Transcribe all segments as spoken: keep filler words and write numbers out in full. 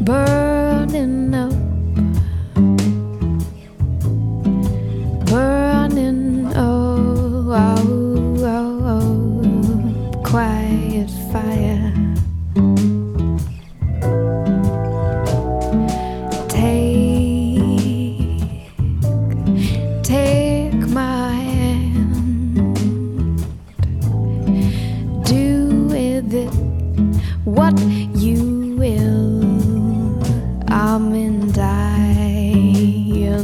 burning up, burning oh, oh, oh, oh, quiet fire. Take, take my hand, do with it what you will. I'm in dire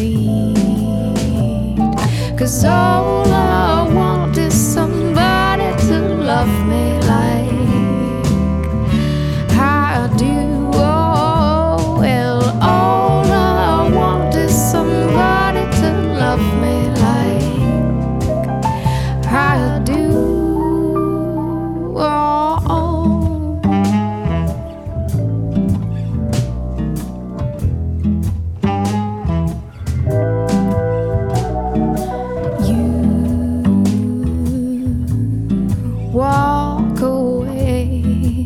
need, 'cause all I want is somebody to love me like I do. Oh, well, all I want is somebody to love me like I do. Oh, walk away,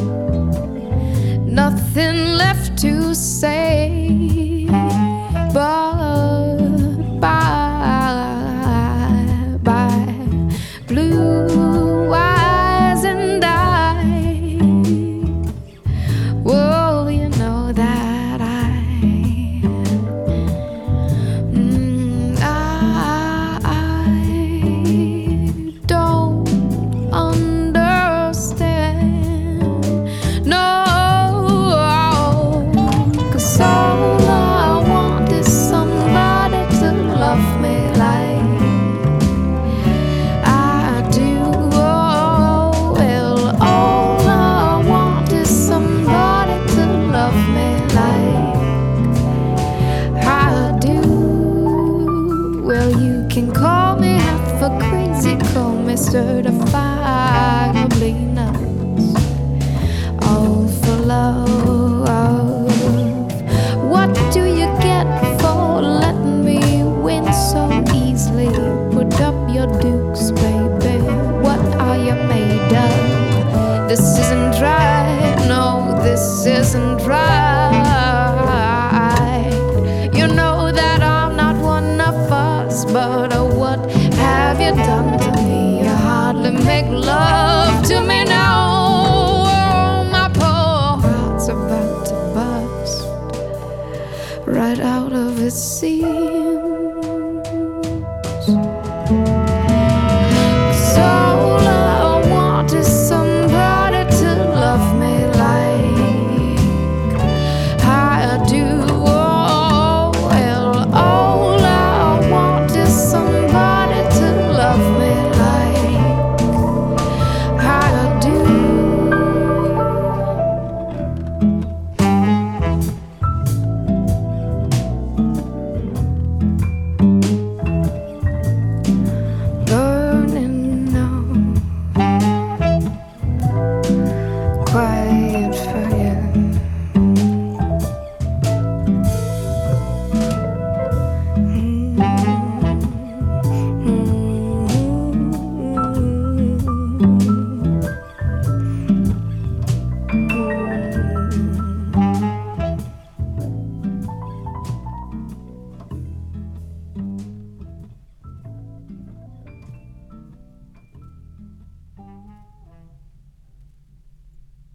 nothing left to say but bye, bye, blue eyes and I. Well, you know that I, mm, I, I don't understand, no, 'cause all I want is somebody to love me like I do. Oh, well, all I want is somebody to love me like I do. Well, you can call me half a crazy, call me certifiably nuts, all for love. What do you get for letting me win so easily? Put up your dukes, baby, what are you made of? This isn't right, no, this isn't right. You know that I'm not one of us, but uh, what have you done to me? You hardly make love to me now. Oh, my poor heart's about to bust right out of its seat.